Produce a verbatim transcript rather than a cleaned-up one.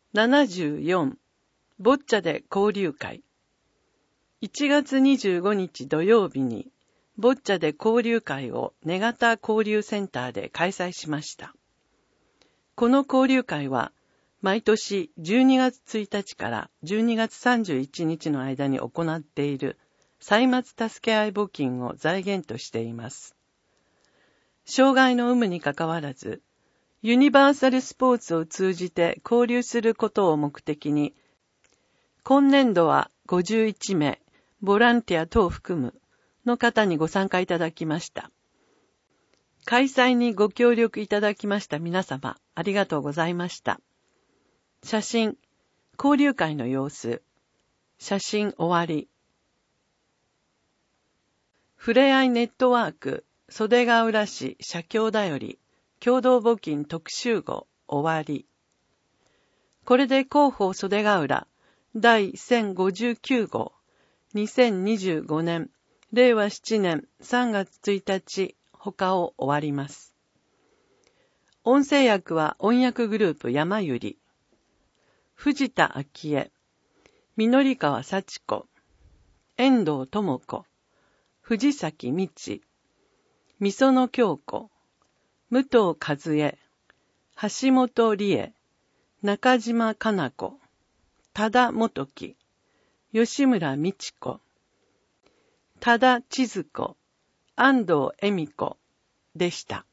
ななじゅうよんボッチャで交流会。いちがつにじゅうごにち土曜日にボッチャで交流会を根形交流センターで開催しました。この交流会は毎年じゅうにがつついたちからじゅうにがつさんじゅういちにちの間に行っている歳末助け合い募金を財源としています。障害の有無にかかわらず、ユニバーサルスポーツを通じて交流することを目的に、今年度はごじゅういちめい、ボランティア等を含むの方にご参加いただきました。開催にご協力いただきました皆様、ありがとうございました。写真、交流会の様子、写真終わり。ふれあいネットワーク、袖ヶ浦市社協だより、共同募金特集号、終わり。これで広報袖ヶ浦、第せんごじゅうきゅうごう、にせんにじゅうごねん、れいわしちねんさんがつついたち、他を終わります。音声訳は音訳グループ山ゆり、藤田昭恵、緑川幸子、遠藤智子、藤崎美智、みその京子、武藤和恵、橋本理恵、中島かな子、多田元樹、吉村美智子、多田千鶴子、安藤恵美子でした。